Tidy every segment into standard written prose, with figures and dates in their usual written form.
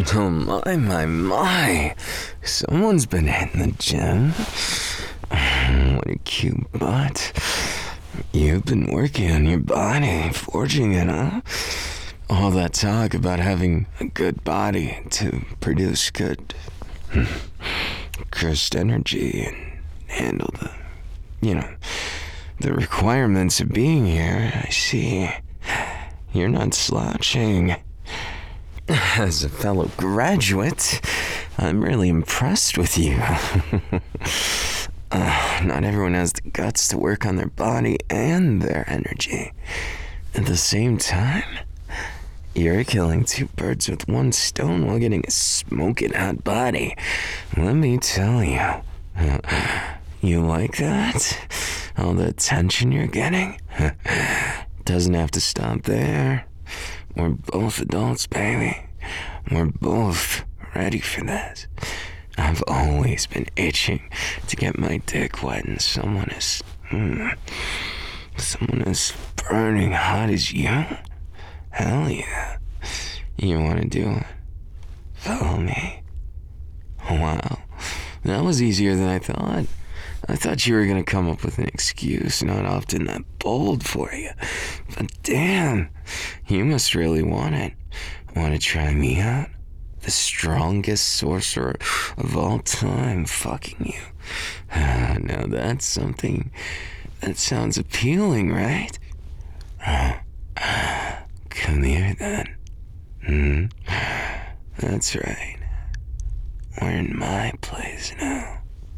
Oh my. Someone's been hitting the gym. What a cute butt. You've been working on your body, forging it, huh? All that talk about having a good body to produce good cursed energy and handle the requirements of being here. I see. You're not slouching. As a fellow graduate, I'm really impressed with you. Not everyone has the guts to work on their body and their energy at the same time. You're killing two birds with one stone while getting a smoking hot body. Let me tell you. You like that? All the attention you're getting? Doesn't have to stop there. We're both adults, baby. We're both ready for this. I've always been itching to get my dick wet and someone as burning hot as you. Hell yeah. You wanna do it? Follow me. Wow. That was easier than I thought. I thought you were gonna come up with an excuse not often that bold for you. But damn, you must really want it. Wanna try me out? The strongest sorcerer of all time fucking you. Now that's something that sounds appealing, right? Come here then. That's right. We're in my place now.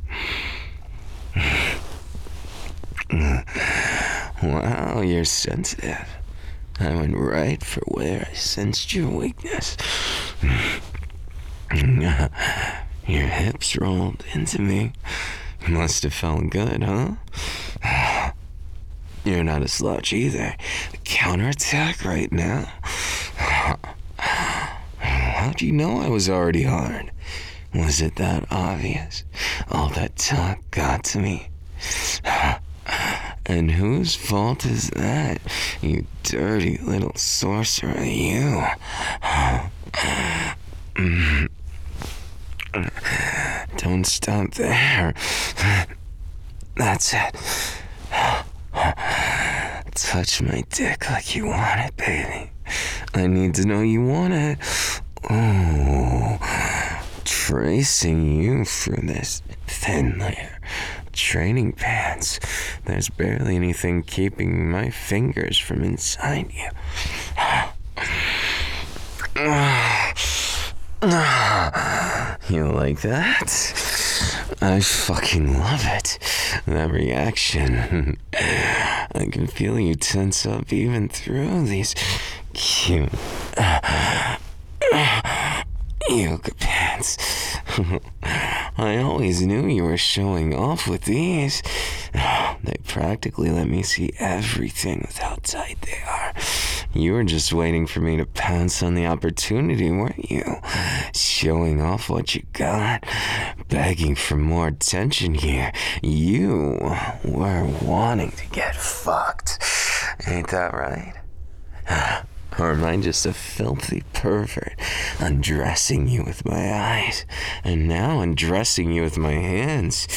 Wow, you're sensitive. I went right for where I sensed your weakness. Your hips rolled into me. Must have felt good, huh? You're not a slouch either. Counterattack right now. How'd you know I was already hard? Was it that obvious? All that talk got to me. And whose fault is that? You dirty little sorcerer, you. Don't stop there. That's it. Touch my dick like you want it, baby. I need to know you want it. Oh, tracing you through this thin layer. Training pants. There's barely anything keeping my fingers from inside you. You like that? I fucking love it. That reaction. I can feel you tense up even through these cute yoga pants. I always knew you were showing off with these. They practically let me see everything with how tight they are. You were just waiting for me to pounce on the opportunity, weren't you? Showing off what you got, begging for more attention here. You were wanting to get fucked. Ain't that right? Or am I just a filthy pervert, undressing you with my eyes, and now undressing you with my hands?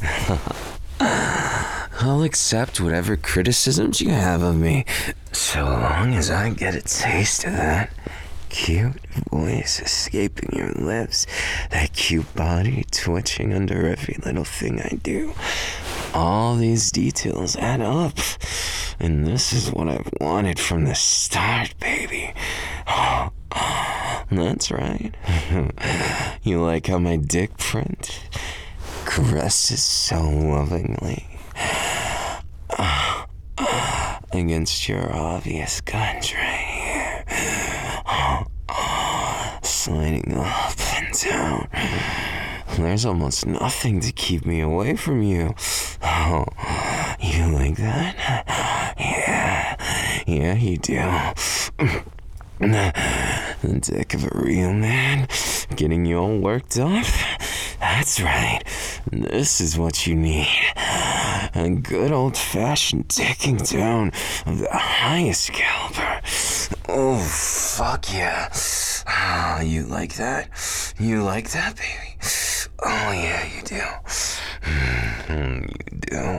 I'll accept whatever criticisms you have of me, so long as I get a taste of that cute voice escaping your lips, that cute body twitching under every little thing I do. All these details add up, and this is what I've wanted from the start, baby. That's right. You like how my dick print caresses so lovingly against your obvious guns right here, sliding up and down. There's almost nothing to keep me away from you. Oh, you like that? Yeah, you do. The dick of a real man, getting you all worked up? That's right. This is what you need. A good old-fashioned dicking down of the highest caliber. Oh, fuck yeah. Oh, you like that? You like that, baby? Oh, yeah, you do. You do.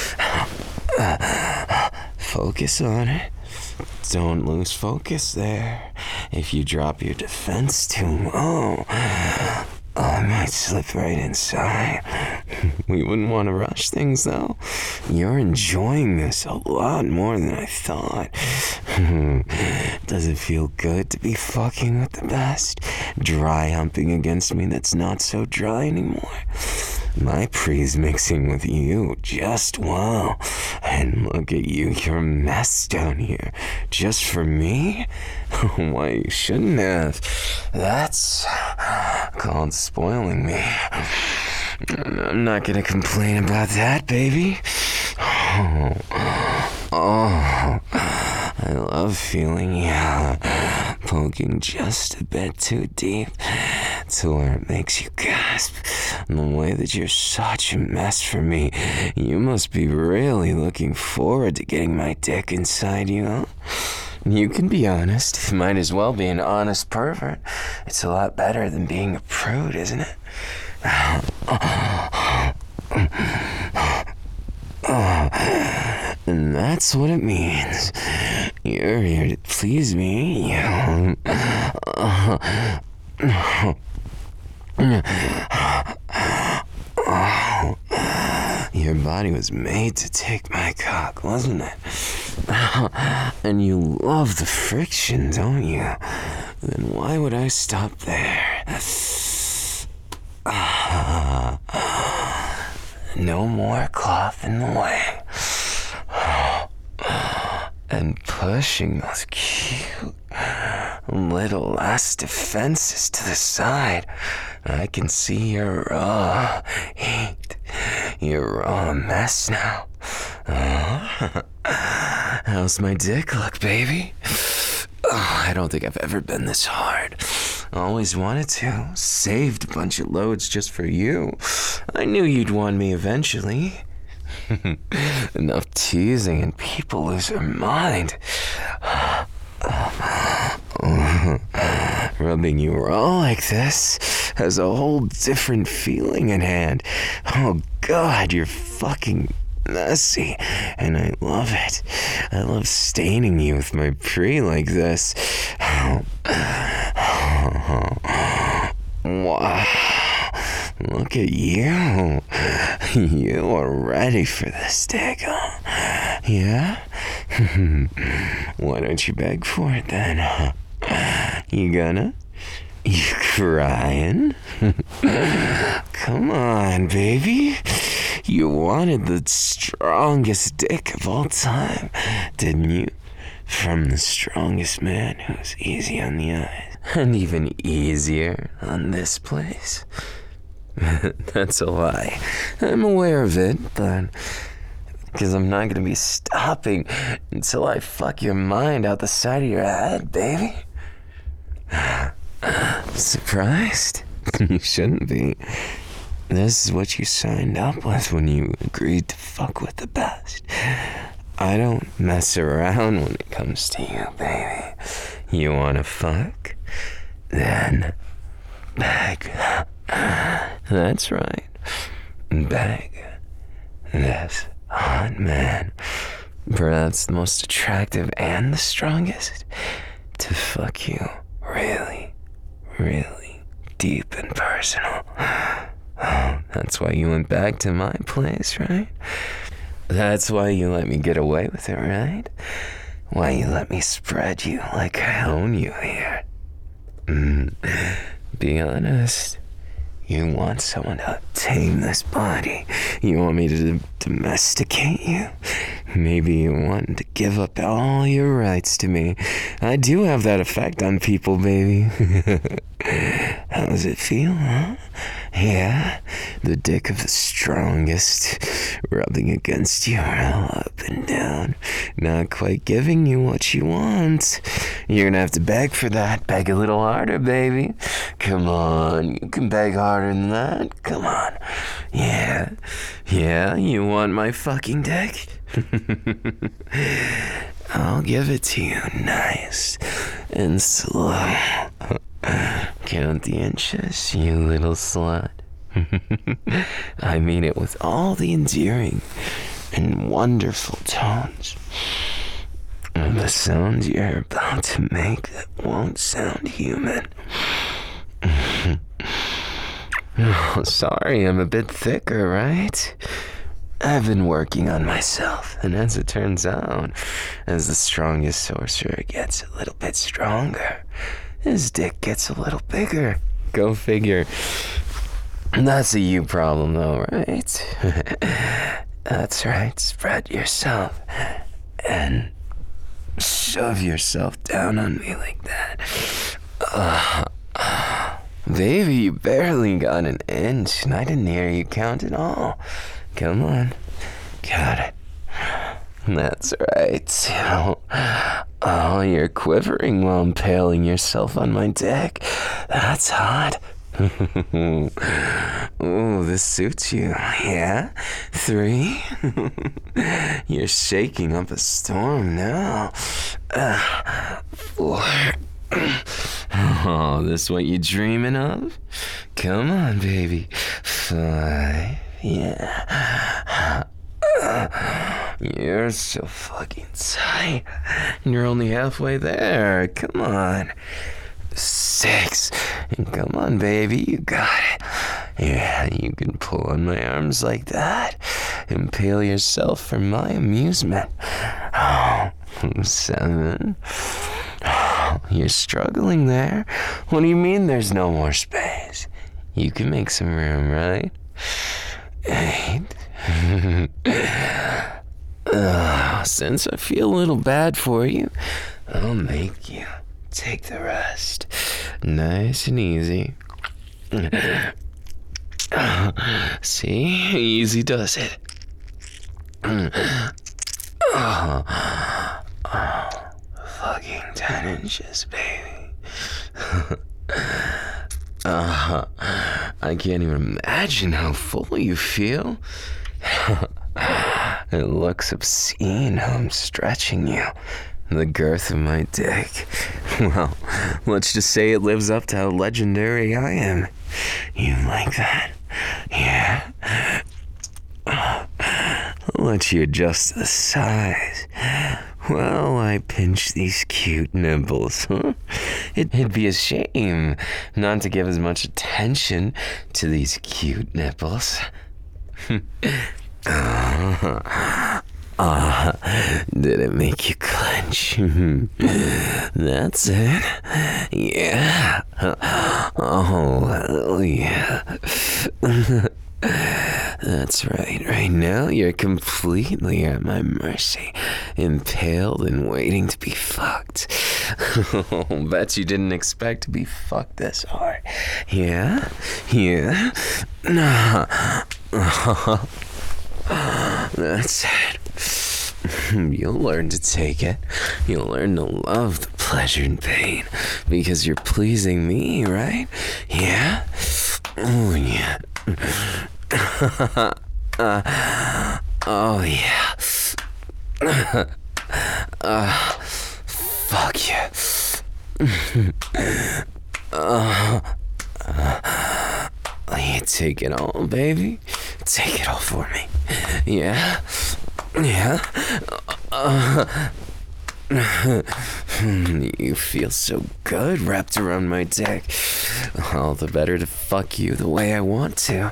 Focus on it. Don't lose focus there. If you drop your defense too low, I might slip right inside. We wouldn't want to rush things, though. You're enjoying this a lot more than I thought. Does it feel good to be fucking with the best? Dry humping against me that's not so dry anymore? My pre's mixing with you just well. And look at you, you're a mess down here. Just for me? Why, you shouldn't have. That's called spoiling me. I'm not gonna complain about that, baby. Oh, I love feeling you poking just a bit too deep to where it makes you gasp. And the way that you're such a mess for me, you must be really looking forward to getting my dick inside you, huh? You can be honest. Might as well be an honest pervert. It's a lot better than being a prude, isn't it? And that's what it means. You're here to please me. Your body was made to take my cock, wasn't it? And you love the friction, don't you? Then why would I stop there? No more cloth in the way. And pushing those cute little last defenses to the side. I can see your raw heat. You're raw mess now. How's my dick look, baby? I don't think I've ever been this hard. Always wanted to. Saved a bunch of loads just for you. I knew you'd want me eventually. Enough teasing and people lose their mind. Rubbing you raw like this has a whole different feeling in hand. Oh God, you're fucking messy, and I love it. I love staining you with my pre like this. Wow. Look at you. You are ready for this dick, huh? Yeah? Why don't you beg for it then? You gonna? You crying? Come on, baby. You wanted the strongest dick of all time, didn't you? From the strongest man who's easy on the eyes, and even easier on this place. That's a lie. I'm aware of it, but because I'm not gonna be stopping until I fuck your mind out the side of your head, baby. Surprised? You shouldn't be. This is what you signed up with when you agreed to fuck with the best. I don't mess around when it comes to you, baby. You wanna fuck? Then beg. That's right. Beg this hot man, perhaps the most attractive and the strongest, to fuck you really, really deep and personal. Oh, that's why you went back to my place, right? That's why you let me get away with it, right? Why you let me spread you like I own you here. Be honest. You want someone to tame this body. You want me to domesticate you. Maybe you want to give up all your rights to me. I do have that effect on people, baby. How does it feel, huh? Yeah, the dick of the strongest rubbing against you all up and down, not quite giving you what you want. You're gonna have to beg for that. Beg a little harder, baby. Come on, you can beg harder than that. Come on. Yeah, you want my fucking dick? I'll give it to you nice and slow. Count the inches, you little slut. I mean it with all the endearing and wonderful tones. And the sounds you're about to make that won't sound human. Oh, sorry, I'm a bit thicker, right? I've been working on myself, and as it turns out, as the strongest sorcerer gets a little bit stronger, his dick gets a little bigger. Go figure. That's a you problem, though, right? That's right. Spread yourself and shove yourself down on me like that. Baby, you barely got an inch, and I didn't hear you count at all. Come on. Got it. That's right. Oh, you're quivering while impaling yourself on my dick. That's hot. Ooh, this suits you. Yeah? 3? You're shaking up a storm now. 4. Oh, this what you dreaming of? Come on, baby. 5. Yeah. You're so fucking tight. You're only halfway there. Come on. 6. And come on, baby. You got it. Yeah, you can pull on my arms like that. Impale yourself for my amusement. 7. You're struggling there. What do you mean there's no more space? You can make some room, right? 8. Since I feel a little bad for you, I'll make you take the rest. Nice and easy. See? Easy does it. Fucking 10 inches, baby. I can't even imagine how full you feel. It looks obscene how I'm stretching you. The girth of my dick. Well, let's just say it lives up to how legendary I am. You like that? Yeah? I'll let you adjust the size. Well, I pinch these cute nipples, huh? It'd be a shame not to give as much attention to these cute nipples. Did it make you clench? That's it. Yeah. Oh, yeah. That's right. Right now, you're completely at my mercy, impaled and waiting to be fucked. Bet you didn't expect to be fucked this hard. Yeah? Yeah? That's it. You'll learn to take it. You'll learn to love the pleasure and pain because you're pleasing me, right? Yeah? Oh, yeah. Oh, yeah. Fuck you. You take it all, baby. Take it all for me. Yeah? Yeah? You feel so good wrapped around my dick. All the better to fuck you the way I want to.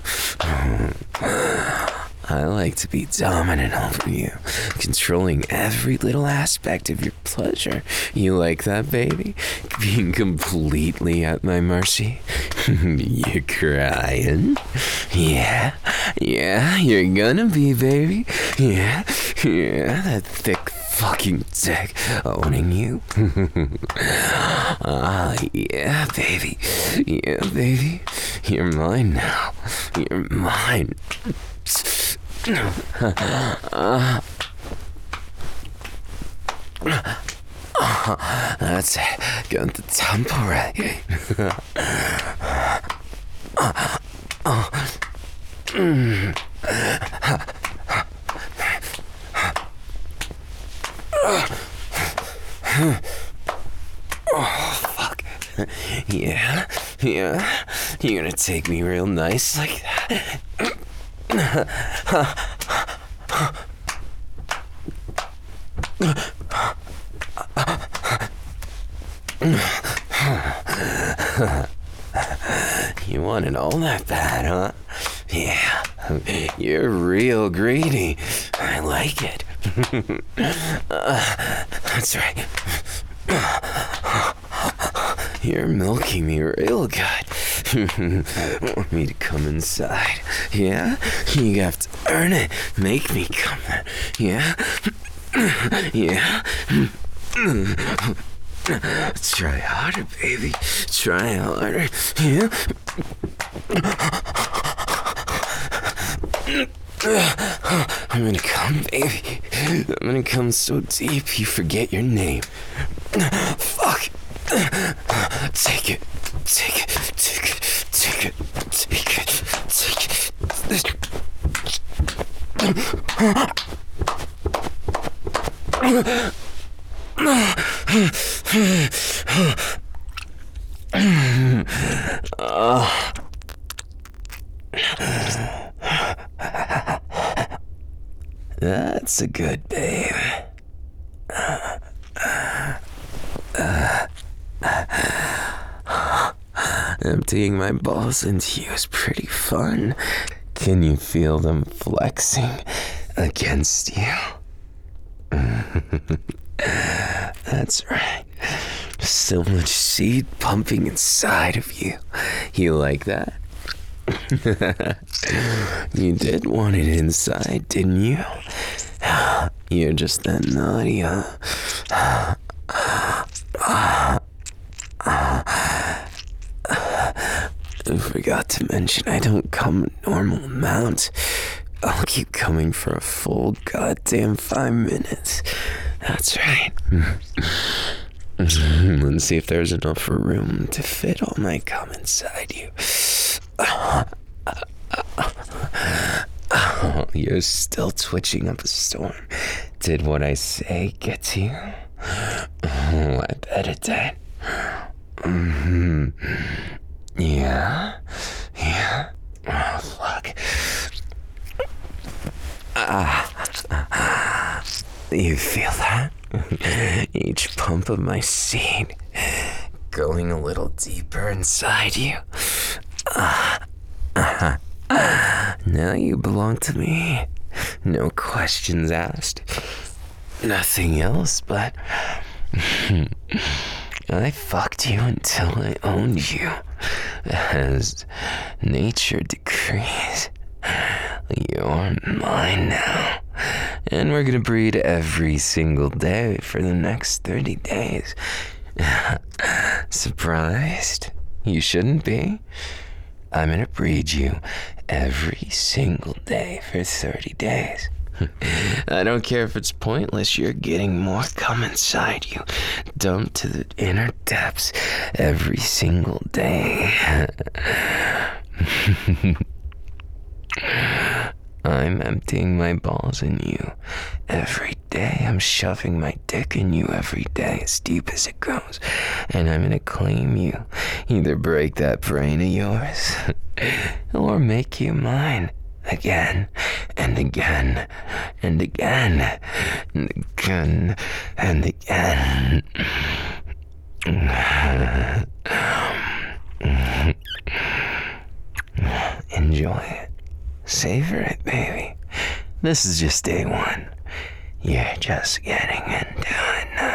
I like to be dominant over you, controlling every little aspect of your pleasure. You like that, baby? Being completely at my mercy? You crying? Yeah, yeah, you're gonna be, baby. Yeah, yeah, that thick fucking dick owning you. Yeah, baby. Yeah, baby. You're mine now. You're mine. That's it. Got the tempo right. You gonna take me real nice like that? You want it all that bad, huh? Yeah, you're real greedy. I like it. That's right. You're milking me real good. Want me to come inside? Yeah? You have to earn it. Make me come there. Yeah? Yeah? Try harder, baby. Try harder. Yeah? I'm gonna come, baby. I'm gonna come so deep you forget your name. Fuck. Take it. Take it. Take it. Take it. Take it. Take That's a good babe. Emptying my balls into you is pretty fun. Can you feel them flexing against you? That's right. So much seed pumping inside of you. You like that? You did want it inside, didn't you? You're just that naughty, huh? I forgot to mention I don't come a normal amount. I'll keep coming for a full goddamn 5 minutes. That's right. Let's see if there's enough room to fit all my cum inside you. Oh, you're still twitching up a storm. Did what I say get to you? Oh, I bet it did. Yeah? Yeah? Oh, fuck. You feel that? Each pump of my seed going a little deeper inside you. Now you belong to me. No questions asked. Nothing else but I fucked you until I owned you. As nature decrees. You're mine now. And we're gonna breed every single day for the next 30 days. Surprised? You shouldn't be. I'm gonna breed you every single day for 30 days. I don't care if it's pointless, you're getting more cum inside you, dumped to the inner depths every single day. I'm emptying my balls in you every day. I'm shoving my dick in you every day, as deep as it goes. And I'm gonna claim you. Either break that brain of yours, or make you mine. Again, and again, and again, and again, and again. Enjoy it. Savor it, baby. This is just day one. You're just getting into it now.